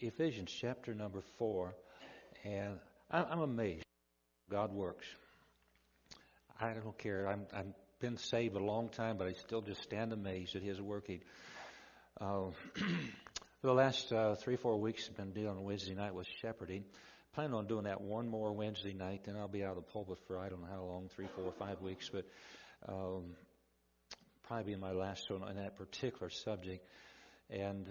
Ephesians chapter number 4, and I'm amazed. God works. I don't care. I've been saved a long time, but I still just stand amazed at His working. The last 3-4 weeks I've been dealing Wednesday night with shepherding. Planning on doing that one more Wednesday night, then I'll be out of the pulpit for I don't know how long, 3, 4, 5 weeks, but probably be my last one on that particular subject. And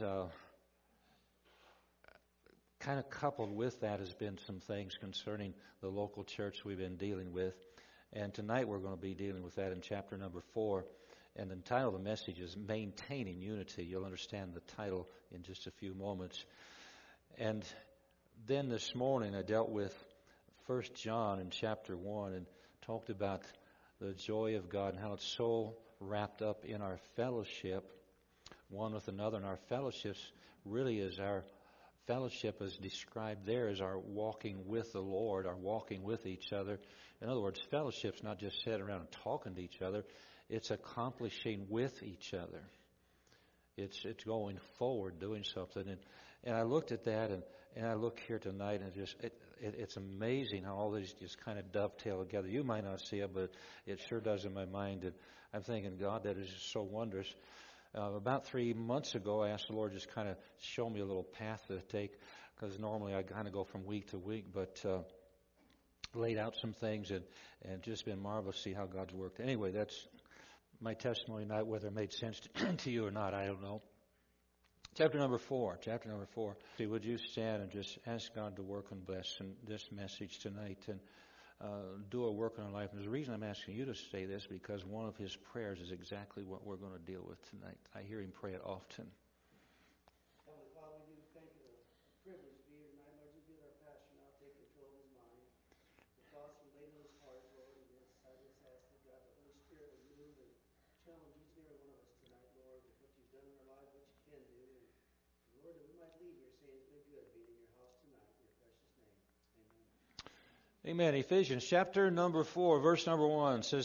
kind of coupled with that has been some things concerning the local church we've been dealing with. And tonight we're going to be dealing with that in chapter number 4. And the title of the message is Maintaining Unity. You'll understand the title in just a few moments. And then this morning I dealt with 1 John in chapter 1 and talked about the joy of God and how it's so wrapped up in our fellowship one with another. And our fellowships really is our fellowship as described there as our walking with the Lord, our walking with each other. In other words, fellowship's not just sitting around and talking to each other. It's accomplishing with each other. It's going forward, doing something. And I looked at that, and I look here tonight, and it's amazing how all these just kind of dovetail together. You might not see it, but it sure does in my mind. And I'm thinking, God, that is just so wondrous. About 3 months ago, I asked the Lord just kind of show me a little path to take, because normally I kind of go from week to week, but laid out some things, and just been marvelous to see how God's worked. Anyway, that's my testimony tonight. Whether it made sense to you or not, I don't know. Chapter number 4. See, would you stand and just ask God to work and bless this message tonight and do a work in our life. And the reason I'm asking you to say this because one of his prayers is exactly what we're going to deal with tonight. I hear him pray it often. Heavenly Father, we do thank you for the privilege to be here tonight. Lord, you be our pastor now. Take control of his mind. The thoughts you laid on his heart, Lord, and I just ask that God, the Holy Spirit would move and challenge each and every one of us tonight, Lord, with what you've done in our lives, what you can do. And Lord, that we might leave here saying it's been good being in your house tonight. In your precious name. Amen. Amen. Ephesians chapter number 4, verse number 1 says,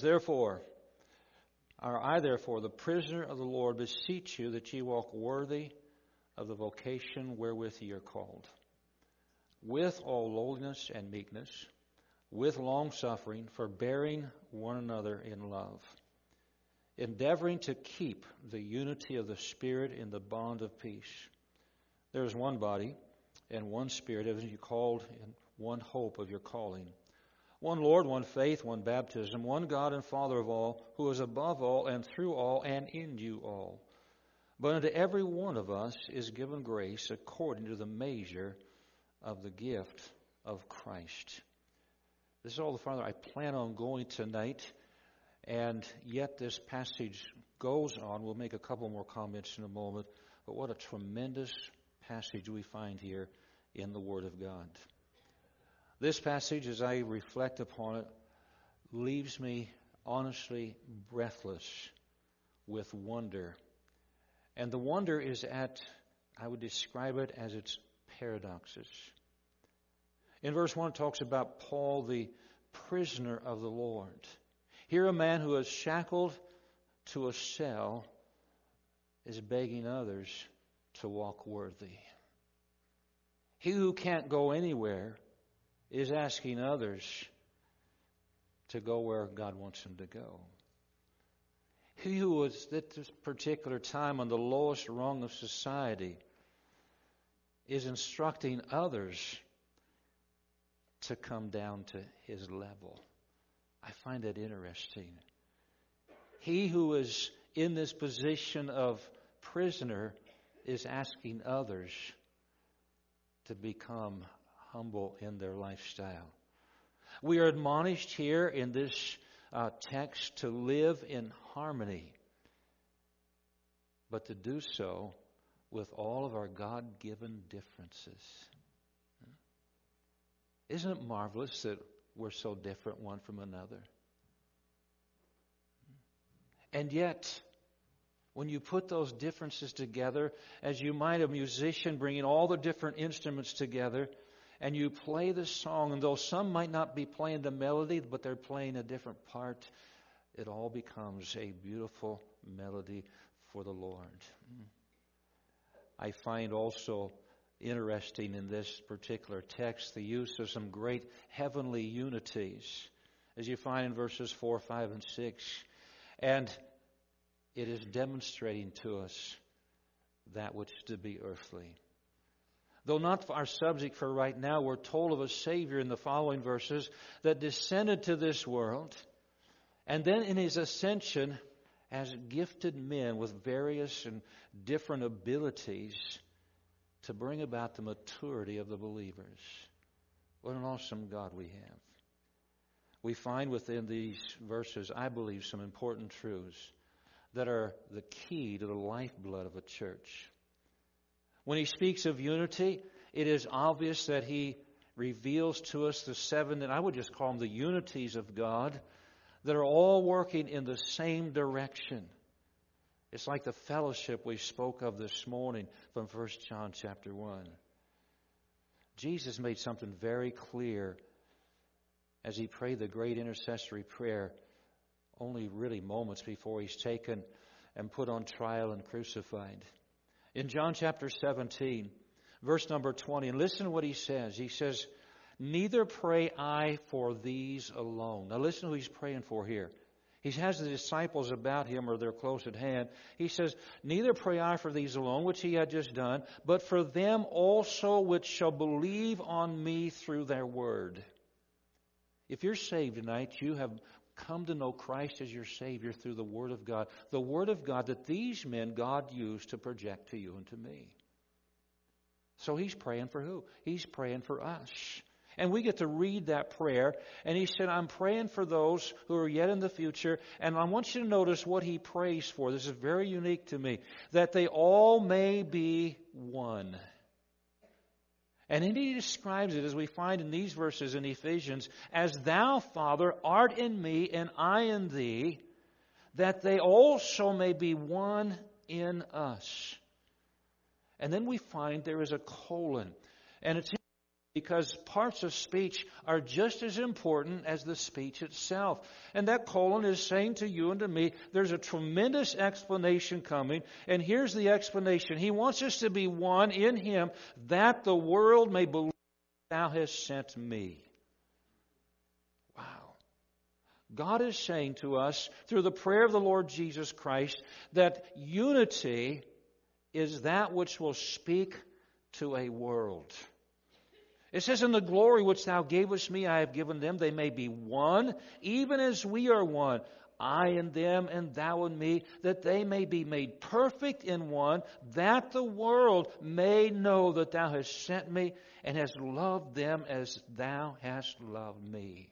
I therefore, the prisoner of the Lord, beseech you that ye walk worthy of the vocation wherewith ye are called, with all lowliness and meekness, with longsuffering, forbearing one another in love, endeavoring to keep the unity of the Spirit in the bond of peace. There is one body and one Spirit, as you called in one hope of your calling. One Lord, one faith, one baptism, one God and Father of all, who is above all and through all and in you all. But unto every one of us is given grace according to the measure of the gift of Christ. This is all the farther I plan on going tonight, and yet this passage goes on. We'll make a couple more comments in a moment, but what a tremendous passage we find here in the Word of God. This passage, as I reflect upon it, leaves me honestly breathless with wonder. And the wonder is I would describe it as its paradoxes. In verse 1 it talks about Paul, the prisoner of the Lord. Here a man who is shackled to a cell is begging others to walk worthy. He who can't go anywhere is asking others to go where God wants him to go. He who was at this particular time on the lowest rung of society is instructing others to come down to his level. I find that interesting. He who is in this position of prisoner is asking others to become humble in their lifestyle. We are admonished here in this text to live in harmony, but to do so with all of our God-given differences. Isn't it marvelous that we're so different one from another? And yet, when you put those differences together, as you might a musician bringing all the different instruments together, and you play the song, and though some might not be playing the melody, but they're playing a different part, it all becomes a beautiful melody for the Lord. I find also interesting in this particular text, the use of some great heavenly unities, as you find in verses 4, 5, and 6. And it is demonstrating to us that which is to be earthly. Though not our subject for right now, we're told of a Savior in the following verses that descended to this world, and then in His ascension has gifted men with various and different abilities to bring about the maturity of the believers. What an awesome God we have. We find within these verses, I believe, some important truths that are the key to the lifeblood of a church. When He speaks of unity, it is obvious that He reveals to us the seven, and I would just call them the unities of God, that are all working in the same direction. It's like the fellowship we spoke of this morning from 1 John chapter 1. Jesus made something very clear as He prayed the great intercessory prayer only really moments before He's taken and put on trial and crucified. In John chapter 17, verse number 20, and listen to what He says. He says, "Neither pray I for these alone." Now listen to who He's praying for here. He has the disciples about Him, or they're close at hand. He says, "Neither pray I for these alone," which He had just done, "but for them also which shall believe on Me through their word." If you're saved tonight, you have come to know Christ as your Savior through the Word of God. The Word of God that these men God used to project to you and to me. So He's praying for who? He's praying for us. And we get to read that prayer. And He said, "I'm praying for those who are yet in the future." And I want you to notice what He prays for. This is very unique to me. That they all may be one. And then He describes it, as we find in these verses in Ephesians, as Thou, Father, art in Me and I in Thee, that they also may be one in us. And then we find there is a colon. And it's because parts of speech are just as important as the speech itself. And that colon is saying to you and to me, there's a tremendous explanation coming. And here's the explanation. He wants us to be one in Him, that the world may believe Thou hast sent Me. Wow. God is saying to us, through the prayer of the Lord Jesus Christ, that unity is that which will speak to a world. It says, "In the glory which Thou gavest Me, I have given them, they may be one, even as we are one, I in them and Thou in Me, that they may be made perfect in one, that the world may know that Thou hast sent Me and hast loved them as Thou hast loved Me."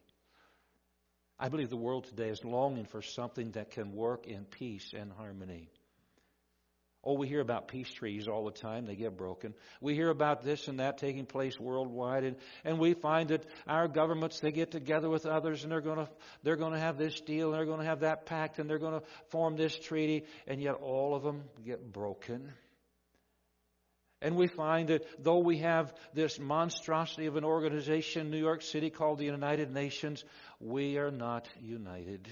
I believe the world today is longing for something that can work in peace and harmony. Oh, we hear about peace treaties all the time. They get broken. We hear about this and that taking place worldwide. And we find that our governments, they get together with others and they're going to have this deal and they're going to have that pact and they're going to form this treaty. And yet all of them get broken. And we find that though we have this monstrosity of an organization in New York City called the United Nations, we are not united.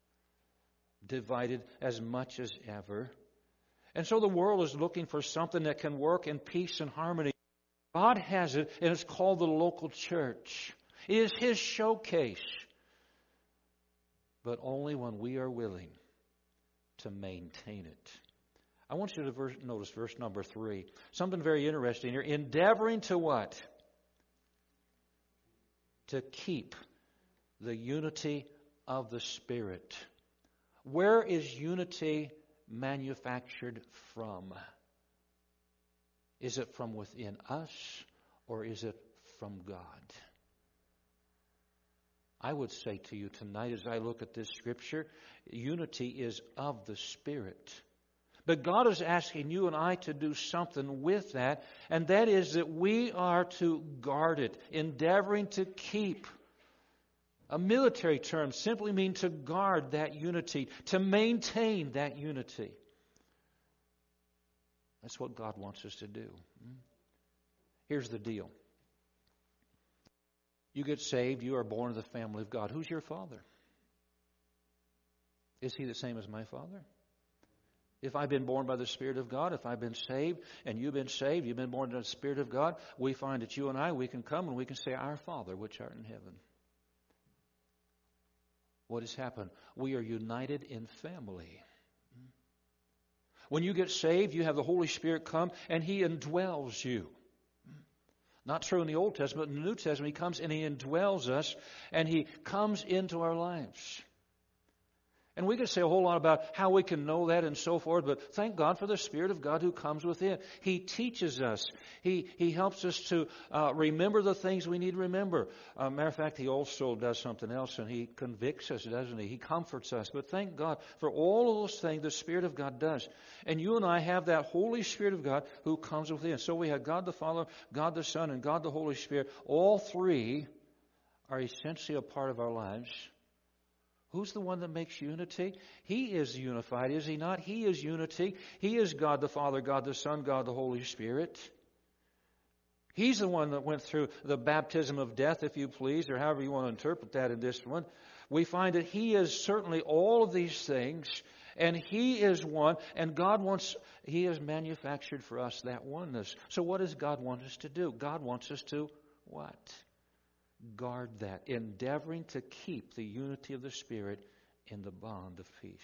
Divided as much as ever. And so the world is looking for something that can work in peace and harmony. God has it, and it's called the local church. It is His showcase. But only when we are willing to maintain it. I want you to notice verse number 3. Something very interesting here. Endeavoring to what? To keep the unity of the Spirit. Where is unity manufactured from? Is it from within us or is it from God? I would say to you tonight as I look at this scripture, unity is of the Spirit. But God is asking you and I to do something with that, and that is that we are to guard it, endeavoring to keep. A military term simply means to guard that unity, to maintain that unity. That's what God wants us to do. Here's the deal. You get saved, you are born of the family of God. Who's your father? Is he the same as my father? If I've been born by the Spirit of God, if I've been saved and you've been saved, you've been born by the Spirit of God, we find that you and I, we can come and we can say, Our Father, which art in heaven. What has happened? We are united in family. When you get saved, you have the Holy Spirit come and He indwells you. Not true in the Old Testament. In the New Testament, He comes and He indwells us and He comes into our lives. And we could say a whole lot about how we can know that and so forth, but thank God for the Spirit of God who comes within. He teaches us. He helps us to remember the things we need to remember. Matter of fact, He also does something else, and He convicts us, doesn't He? He comforts us. But thank God for all of those things the Spirit of God does. And you and I have that Holy Spirit of God who comes within. So we have God the Father, God the Son, and God the Holy Spirit. All three are essentially a part of our lives. Who's the one that makes unity? He is unified, is He not? He is unity. He is God the Father, God the Son, God the Holy Spirit. He's the one that went through the baptism of death, if you please, or however you want to interpret that in this one. We find that He is certainly all of these things, and He is one, and He has manufactured for us that oneness. So what does God want us to do? God wants us to what? Guard that, endeavoring to keep the unity of the Spirit in the bond of peace.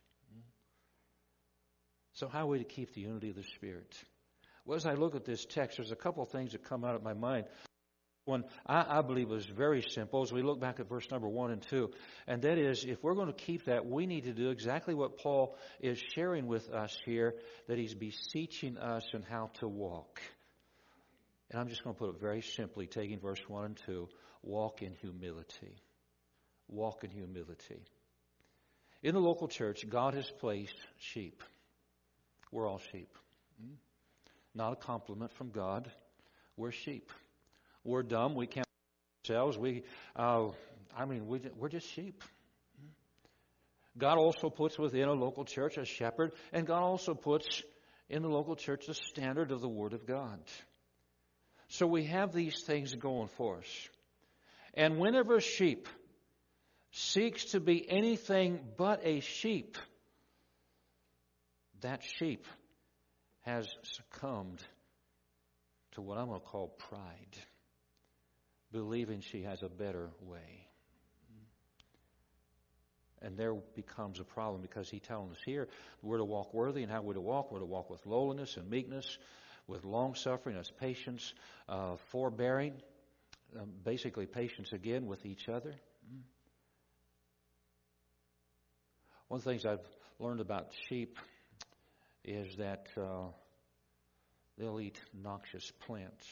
So how are we to keep the unity of the Spirit? Well, as I look at this text, there's a couple of things that come out of my mind. One, I believe is very simple as we look back at verse number 1 and 2. And that is, if we're going to keep that, we need to do exactly what Paul is sharing with us here, that he's beseeching us in how to walk. And I'm just going to put it very simply, taking verse 1 and 2. Walk in humility. Walk in humility. In the local church, God has placed sheep. We're all sheep. Not a compliment from God. We're sheep. We're dumb. We can't ourselves. We're just sheep. God also puts within a local church a shepherd, and God also puts in the local church the standard of the Word of God. So we have these things going for us. And whenever a sheep seeks to be anything but a sheep, that sheep has succumbed to what I'm going to call pride, believing she has a better way. And there becomes a problem because He's telling us here we're to walk worthy, and how we're to walk. We're to walk with lowliness and meekness, with long-suffering, as patience, forbearing, basically patience again with each other. One of the things I've learned about sheep is that they'll eat noxious plants.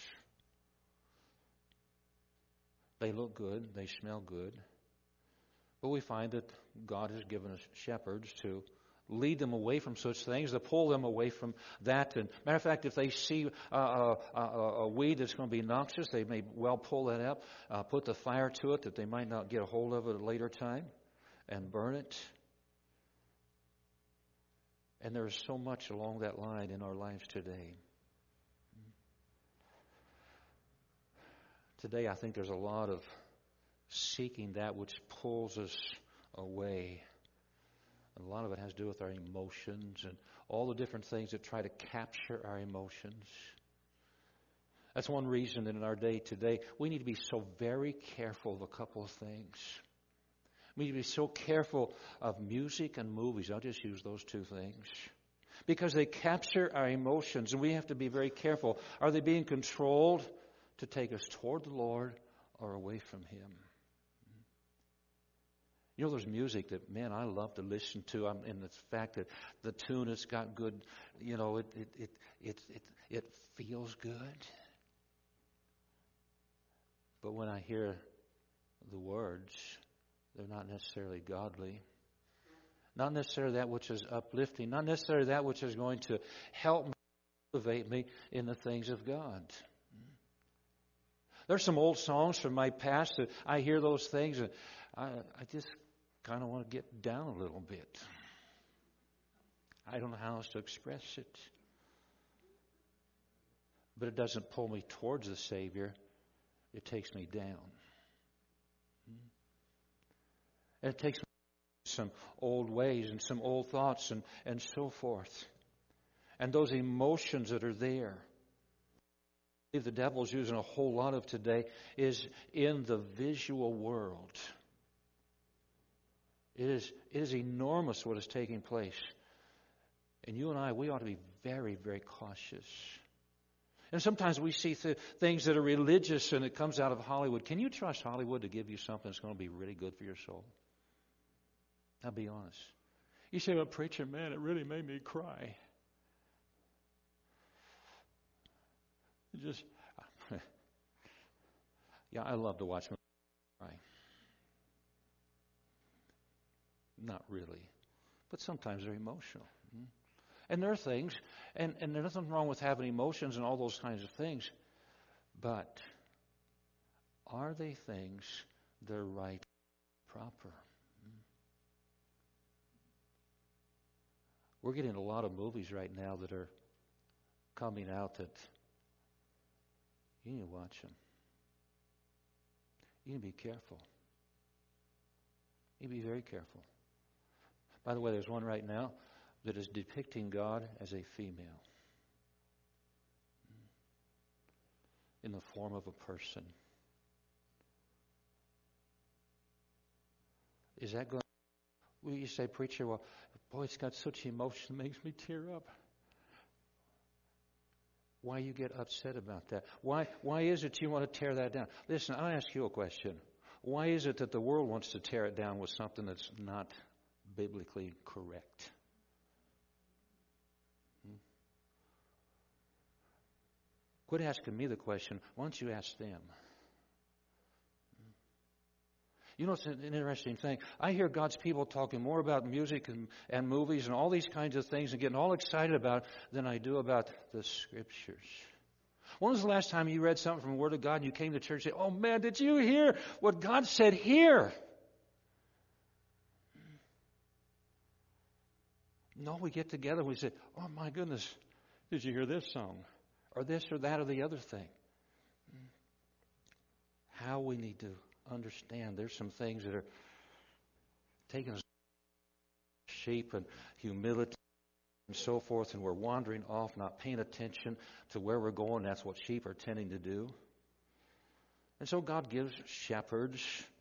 They look good, they smell good, but we find that God has given us shepherds to lead them away from such things, to pull them away from that. And matter of fact, if they see a weed that's going to be noxious, they may well pull that up, put the fire to it that they might not get a hold of it at a later time, and burn it. And there is so much along that line in our lives today. Today, I think there's a lot of seeking that which pulls us away. And a lot of it has to do with our emotions and all the different things that try to capture our emotions. That's one reason that in our day today, we need to be so very careful of a couple of things. We need to be so careful of music and movies. I'll just use those two things. Because they capture our emotions, and we have to be very careful. Are they being controlled to take us toward the Lord or away from Him? You know, there's music that, man, I love to listen to. In the fact that the tune has got good, you know, it feels good. But when I hear the words, they're not necessarily godly. Not necessarily that which is uplifting. Not necessarily that which is going to help me, motivate me in the things of God. There's some old songs from my past that I hear those things and I just kind of want to get down a little bit. I don't know how else to express it. But it doesn't pull me towards the Savior. It takes me down. And it takes me some old ways and some old thoughts and so forth. And those emotions that are there, the devil's using a whole lot of today, is in the visual world. It is enormous what is taking place. And you and I, we ought to be very, very cautious. And sometimes we see things that are religious and it comes out of Hollywood. Can you trust Hollywood to give you something that's going to be really good for your soul? I'll be honest. You say, well, preacher, man, it really made me cry. Yeah, I love to watch movies cry. Not really. But sometimes they're emotional. And there are things, and there's nothing wrong with having emotions and all those kinds of things. But are they things that are right, proper? We're getting a lot of movies right now that are coming out that you need to watch them. You need to be careful. You need to be very careful. By the way, there's one right now that is depicting God as a female in the form of a person. Is that going to... Well, you say, preacher, well, boy, it's got such emotion, it makes me tear up. Why you get upset about that? Why is it you want to tear that down? Listen, I'll ask you a question. Why is it that the world wants to tear it down with something that's not biblically correct? Quit asking me the question. Why don't you ask them? You know, it's an interesting thing. I hear God's people talking more about music and movies and all these kinds of things and getting all excited about it than I do about the Scriptures. When was the last time you read something from the Word of God and you came to church and said, oh man, did you hear what God said here? No, we get together and we say, oh my goodness, did you hear this song? Or this or that or the other thing. How we need to understand there's some things that are taking us sheep and humility and so forth, and we're wandering off, not paying attention to where we're going. That's what sheep are tending to do. And so God gives shepherds,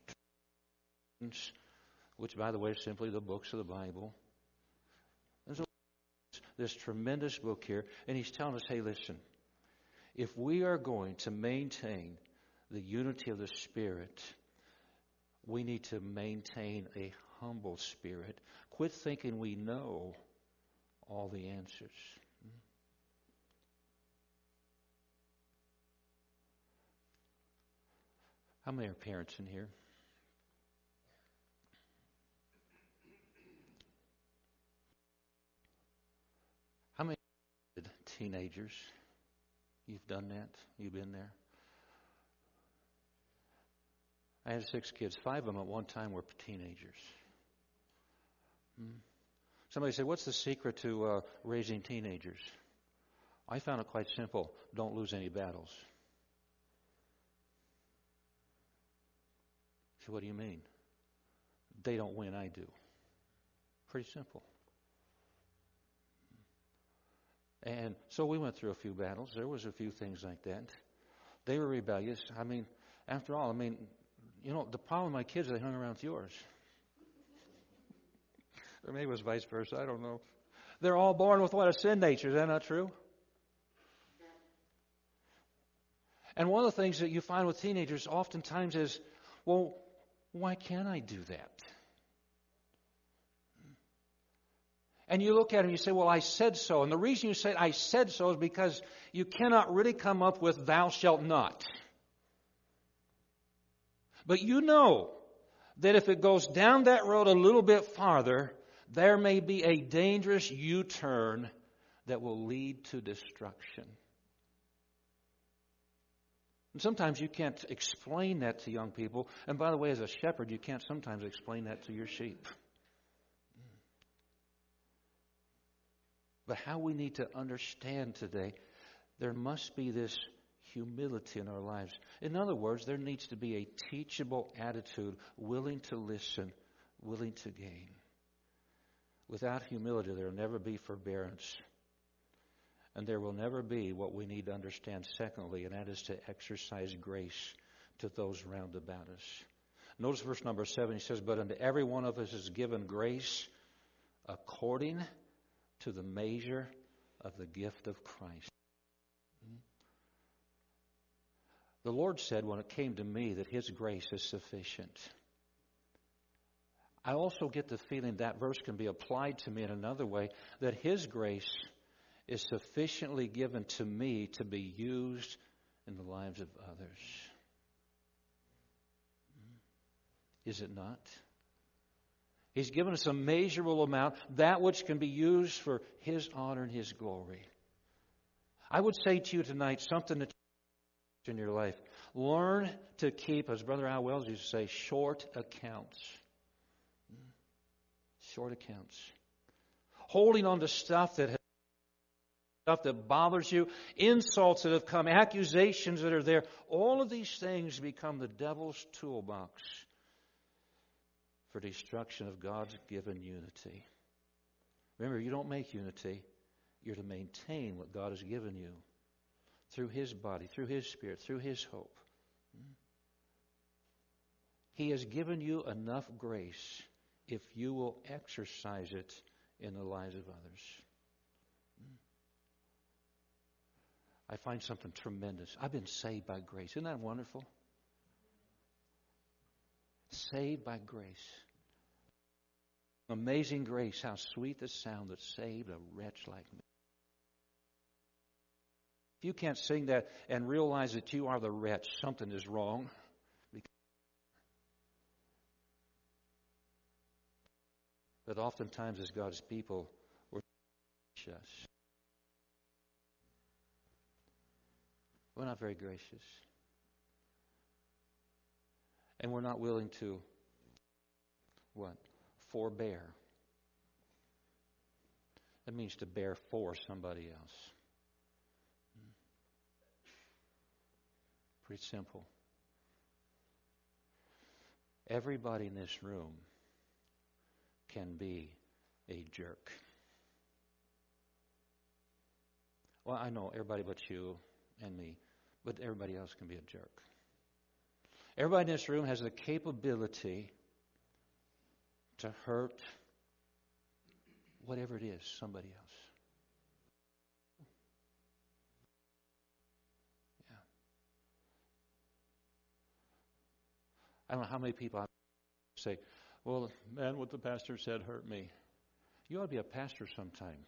which by the way is simply the books of the Bible. And so this tremendous book here, and he's telling us, hey, listen, if we are going to maintain the unity of the Spirit, we need to maintain a humble spirit. Quit thinking we know all the answers. How many are parents in here? How many teenagers? You've done that? You've been there? I had 6 kids. 5 of them at one time were teenagers. Somebody said, what's the secret to raising teenagers? I found it quite simple. Don't lose any battles. So what do you mean? They don't win, I do. Pretty simple. And so we went through a few battles. There was a few things like that. They were rebellious. I mean, after all, you know, the problem with my kids, they hung around with yours. Or maybe it was vice versa. I don't know. They're all born with what? A sin nature. Is that not true? And one of the things that you find with teenagers oftentimes is, well, why can't I do that? And you look at it and you say, well, I said so. And the reason you say I said so is because you cannot really come up with thou shalt not. But you know that if it goes down that road a little bit farther, there may be a dangerous U-turn that will lead to destruction. And sometimes you can't explain that to young people. And by the way, as a shepherd, you can't sometimes explain that to your sheep. But how we need to understand today, there must be this humility in our lives. In other words, there needs to be a teachable attitude, willing to listen, willing to gain. Without humility, there will never be forbearance. And there will never be what we need to understand, secondly, and that is to exercise grace to those round about us. Notice verse number 7, he says, "But unto every one of us is given grace according to the measure of the gift of Christ." The Lord said when it came to me that His grace is sufficient. I also get the feeling that verse can be applied to me in another way, that His grace is sufficiently given to me to be used in the lives of others. Is it not? He's given us a measurable amount, that which can be used for His honor and His glory. I would say to you tonight something that in your life. Learn to keep, as Brother Al Wells used to say, short accounts. Short accounts. Holding on to stuff that bothers you, insults that have come, accusations that are there. All of these things become the devil's toolbox for destruction of God's given unity. Remember, you don't make unity. You're to maintain what God has given you through His body, through His Spirit, through His hope. He has given you enough grace if you will exercise it in the lives of others. I find something tremendous. I've been saved by grace. Isn't that wonderful? Saved by grace. Amazing grace, how sweet the sound that saved a wretch like me. If you can't sing that and realize that you are the wretch, something is wrong. But oftentimes as God's people, we're gracious. We're not very gracious. And we're not willing to, what? Forbear. That means to bear for somebody else. Pretty simple. Everybody in this room can be a jerk. Well, I know everybody but you and me, but everybody else can be a jerk. Everybody in this room has the capability to hurt whatever it is, somebody else. Yeah. I don't know how many people say, "Well, man, what the pastor said hurt me." You ought to be a pastor sometime.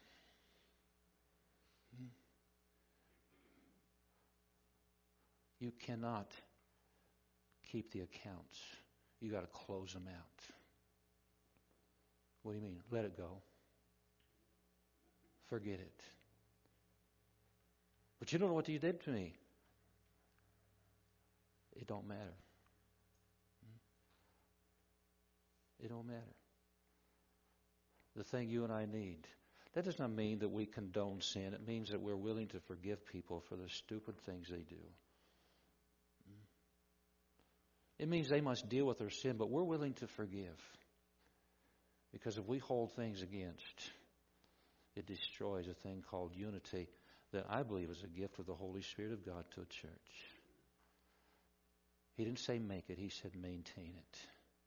You cannot keep the accounts. You got to close them out. What do you mean? Let it go. Forget it. But you don't know what you did to me. It don't matter. It don't matter. The thing you and I need. That does not mean that we condone sin. It means that we're willing to forgive people for the stupid things they do. It means they must deal with their sin, but we're willing to forgive. Because if we hold things against, it destroys a thing called unity that I believe is a gift of the Holy Spirit of God to a church. He didn't say make it, He said maintain it.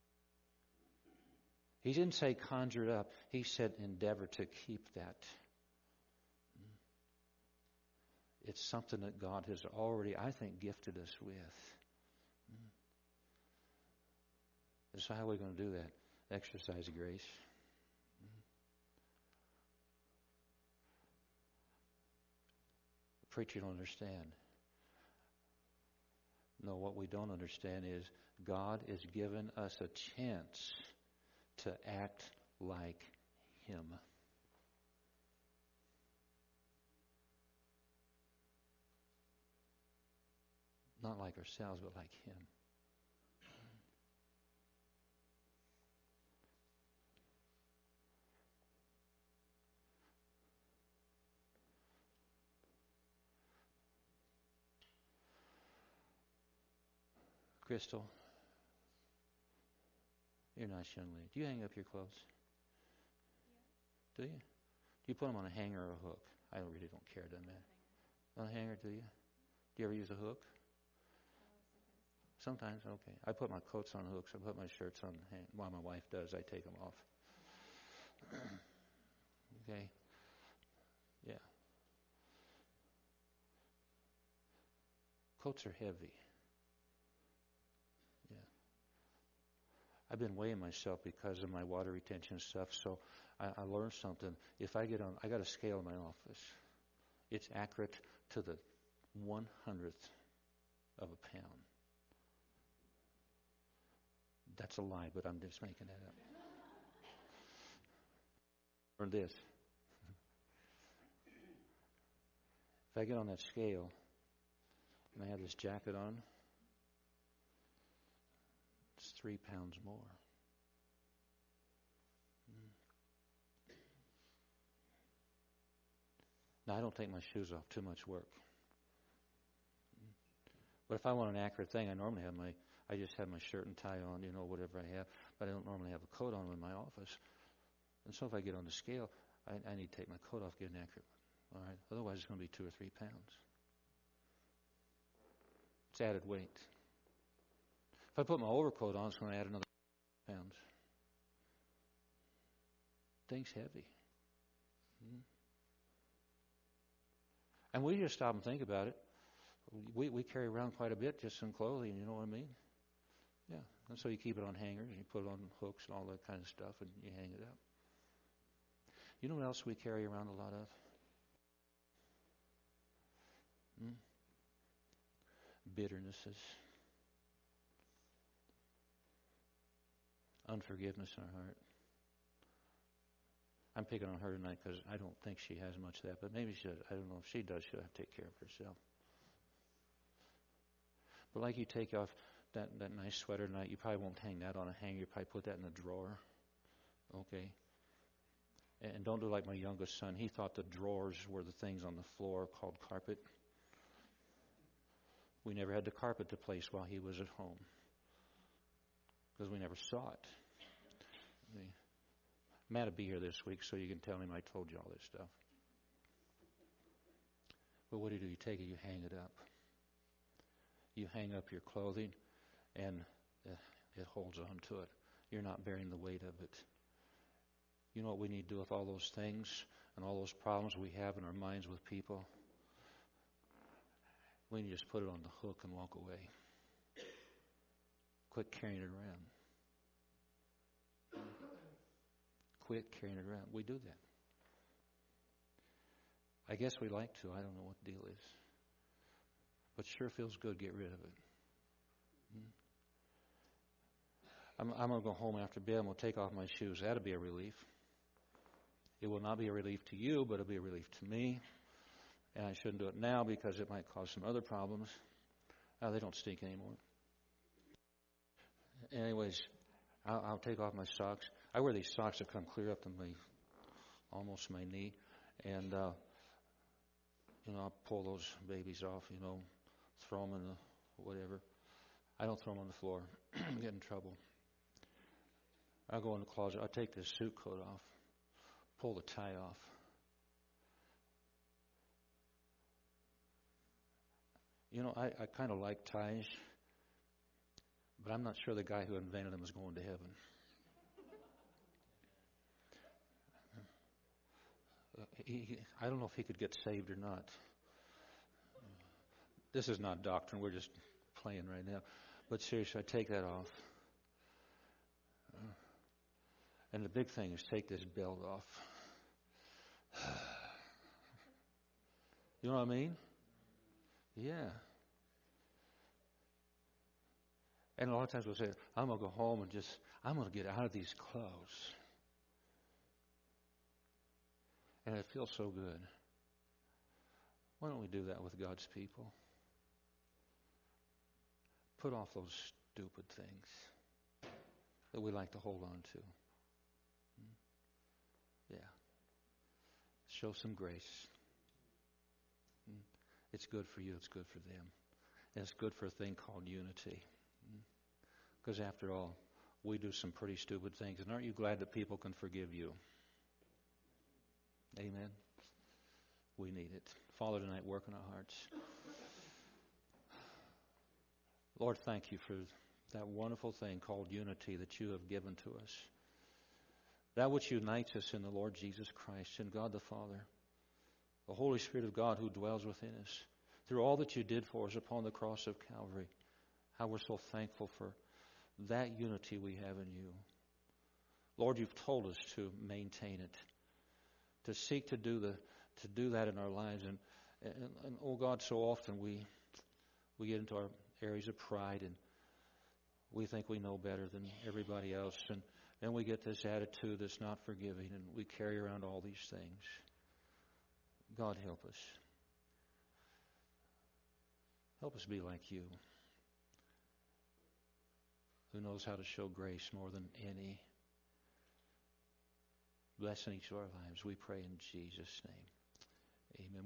He didn't say conjure it up, He said endeavor to keep that. It's something that God has already, I think, gifted us with. So how are we going to do that? Exercise grace. The preacher don't understand. No, what we don't understand is God has given us a chance to act like Him. Not like ourselves, but like Him. Crystal, You're a nice young lady. Do you hang up your clothes? Do you? Do you put them on a hanger or a hook? I really don't care, doesn't matter. On a hanger, do you? Do you ever use a hook? Sometimes, okay. I put my coats on hooks. I put my shirts on hang. Well, my wife does. I take them off. Okay. Yeah. Coats are heavy. Yeah. I've been weighing myself because of my water retention stuff, so I learned something. If I get on, I got a scale in my office. It's accurate to the 100th of a pound. That's a lie, but I'm just making that up. Or this. If I get on that scale and I have this jacket on, it's 3 pounds more. Now, I don't take my shoes off. Too much work. But if I want an accurate thing, I normally have I just have my shirt and tie on, whatever I have. But I don't normally have a coat on in my office. And so if I get on the scale, I need to take my coat off, get an accurate one. All right? Otherwise, it's going to be 2 or 3 pounds. It's added weight. If I put my overcoat on, it's going to add another pounds. Thing's heavy. And we just stop and think about it. We carry around quite a bit just in clothing, you know what I mean? Yeah. And so you keep it on hangers, and you put it on hooks and all that kind of stuff, and you hang it up. You know what else we carry around a lot of? Bitternesses. Unforgiveness in our heart. I'm picking on her tonight because I don't think she has much of that, but maybe she does. I don't know if she does. She'll have to take care of herself. But like you take off that nice sweater tonight, you probably won't hang that on a hanger. You probably put that in a drawer. Okay? And don't do like my youngest son. He thought the drawers were the things on the floor called carpet. We never had the carpet to place while he was at home because we never saw it. Matt will be here this week, so you can tell him I told you all this stuff. But what do? You take it, you hang it up. You hang up your clothing, and it holds on to it. You're not bearing the weight of it. You know what we need to do with all those things and all those problems we have in our minds with people? We need to just put it on the hook and walk away. Quit carrying it around. Quit carrying it around. We do that. I guess we like to. I don't know what the deal is. But it sure feels good to get rid of it. I'm going to go home after bed. I'm going to take off my shoes. That'll be a relief. It will not be a relief to you, but it'll be a relief to me. And I shouldn't do it now because it might cause some other problems. They don't stink anymore. Anyways, I'll take off my socks. I wear these socks that come clear up to almost my knee. And, I'll pull those babies off, throw them in the whatever. I don't throw them on the floor. I get in trouble. I'll go in the closet. I'll take this suit coat off, pull the tie off. I kind of like ties, but I'm not sure the guy who invented them is going to heaven. I don't know if he could get saved or not. This is not doctrine. We're just playing right now. But seriously, I take that off. And the big thing is take this belt off. You know what I mean? Yeah. And a lot of times we'll say, I'm going to go home and I'm going to get out of these clothes. And it feels so good. Why don't we do that with God's people? Put off those stupid things that we like to hold on to. Yeah. Show some grace. It's good for you. It's good for them. And it's good for a thing called unity. Because after all we do some pretty stupid things. And aren't you glad that people can forgive you? Amen. We need it. Father, tonight work in our hearts. Lord, thank you for that wonderful thing called unity that you have given to us. That which unites us in the Lord Jesus Christ, in God the Father, the Holy Spirit of God who dwells within us. Through all that you did for us upon the cross of Calvary, how we're so thankful for that unity we have in you. Lord, you've told us to maintain it, to seek to do that in our lives. And oh God, so often we get into our areas of pride and we think we know better than everybody else. And we get this attitude that's not forgiving, and we carry around all these things. God, help us. Help us be like you, who knows how to show grace more than any. Bless in each of our lives, we pray in Jesus' name. Amen.